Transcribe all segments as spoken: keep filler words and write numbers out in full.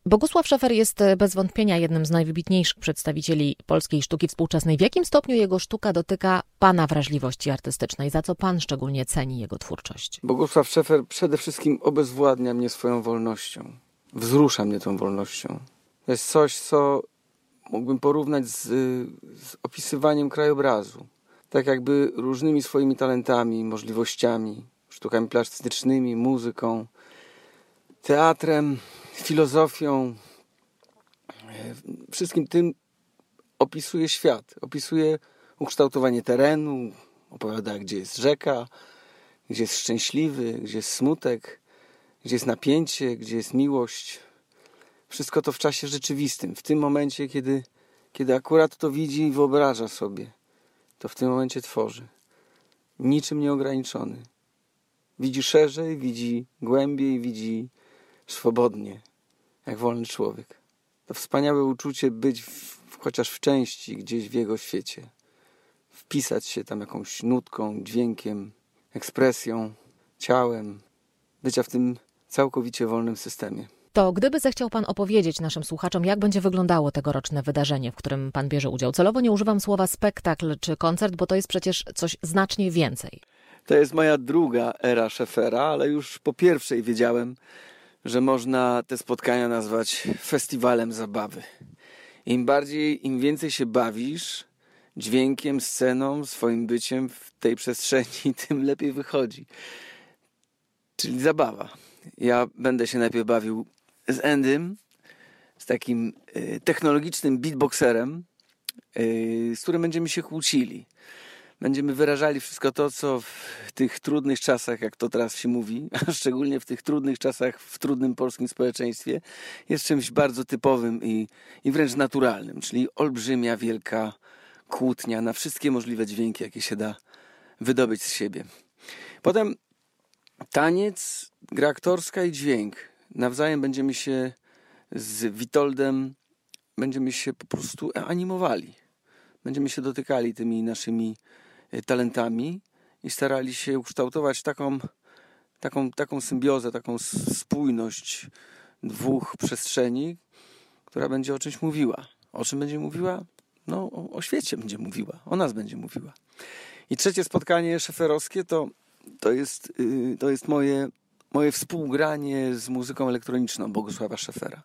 Bogusław Szefer jest bez wątpienia jednym z najwybitniejszych przedstawicieli polskiej sztuki współczesnej. W jakim stopniu jego sztuka dotyka pana wrażliwości artystycznej? Za co pan szczególnie ceni jego twórczość? Bogusław Szefer przede wszystkim obezwładnia mnie swoją wolnością. Wzrusza mnie tą wolnością. To jest coś, co mógłbym porównać z, z opisywaniem krajobrazu. Tak jakby różnymi swoimi talentami, możliwościami, sztukami plastycznymi, muzyką, teatrem, filozofią, wszystkim tym opisuje świat, opisuje ukształtowanie terenu, opowiada, gdzie jest rzeka, gdzie jest szczęśliwy, gdzie jest smutek, gdzie jest napięcie, gdzie jest miłość. Wszystko to w czasie rzeczywistym, w tym momencie, kiedy, kiedy akurat to widzi i wyobraża sobie, to w tym momencie tworzy. Niczym nieograniczony. Widzi szerzej, widzi głębiej, widzi swobodnie, jak wolny człowiek. To wspaniałe uczucie być w, chociaż w części gdzieś w jego świecie. Wpisać się tam jakąś nutką, dźwiękiem, ekspresją, ciałem. Bycia w tym całkowicie wolnym systemie. To gdyby zechciał pan opowiedzieć naszym słuchaczom, jak będzie wyglądało tegoroczne wydarzenie, w którym pan bierze udział. Celowo nie używam słowa spektakl czy koncert, bo to jest przecież coś znacznie więcej. To jest moja druga era Szefera, ale już po pierwszej wiedziałem, że można te spotkania nazwać festiwalem zabawy. Im bardziej, im więcej się bawisz dźwiękiem, sceną, swoim byciem w tej przestrzeni, tym lepiej wychodzi. Czyli zabawa. Ja będę się najpierw bawił z Endym, z takim y, technologicznym beatboxerem, y, z którym będziemy się kłócili. Będziemy wyrażali wszystko to, co w tych trudnych czasach, jak to teraz się mówi, a szczególnie w tych trudnych czasach w trudnym polskim społeczeństwie, jest czymś bardzo typowym i, i wręcz naturalnym, czyli olbrzymia, wielka kłótnia na wszystkie możliwe dźwięki, jakie się da wydobyć z siebie. Potem taniec, gra aktorska i dźwięk. Nawzajem będziemy się z Witoldem, będziemy się po prostu animowali. Będziemy się dotykali tymi naszymi talentami i starali się ukształtować taką, taką, taką symbiozę, taką spójność dwóch przestrzeni, która będzie o czymś mówiła. O czym będzie mówiła? No, o, o świecie będzie mówiła. O nas będzie mówiła. I trzecie spotkanie szeferowskie to, to jest, yy, to jest moje, moje współgranie z muzyką elektroniczną Bogusława Szefera.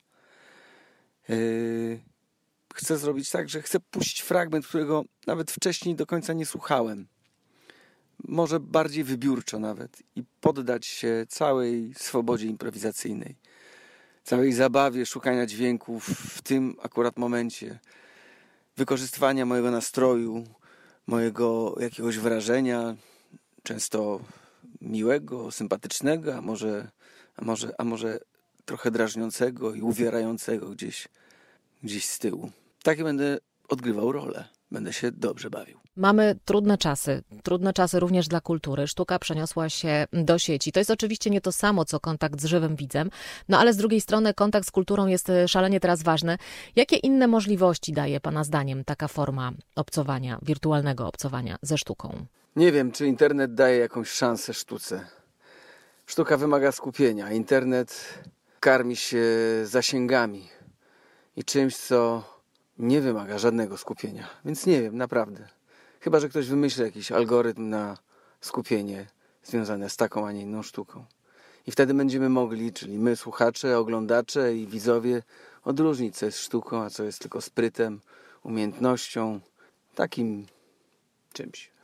Yy, Chcę zrobić tak, że chcę puścić fragment, którego nawet wcześniej do końca nie słuchałem. Może bardziej wybiórczo nawet. I poddać się całej swobodzie improwizacyjnej. Całej zabawie szukania dźwięków w tym akurat momencie. Wykorzystywania mojego nastroju, mojego jakiegoś wrażenia, często miłego, sympatycznego, a może, a może, a może trochę drażniącego i uwierającego gdzieś, gdzieś z tyłu. Takie będę odgrywał rolę. Będę się dobrze bawił. Mamy trudne czasy. Trudne czasy również dla kultury. Sztuka przeniosła się do sieci. To jest oczywiście nie to samo, co kontakt z żywym widzem, no ale z drugiej strony kontakt z kulturą jest szalenie teraz ważny. Jakie inne możliwości daje pana zdaniem taka forma obcowania, wirtualnego obcowania ze sztuką? Nie wiem, czy internet daje jakąś szansę sztuce. Sztuka wymaga skupienia. Internet karmi się zasięgami i czymś, co nie wymaga żadnego skupienia. Więc nie wiem, naprawdę. Chyba że ktoś wymyśli jakiś algorytm na skupienie związane z taką, a nie inną sztuką. I wtedy będziemy mogli, czyli my, słuchacze, oglądacze i widzowie, odróżnić, co jest sztuką, a co jest tylko sprytem, umiejętnością, takim czymś.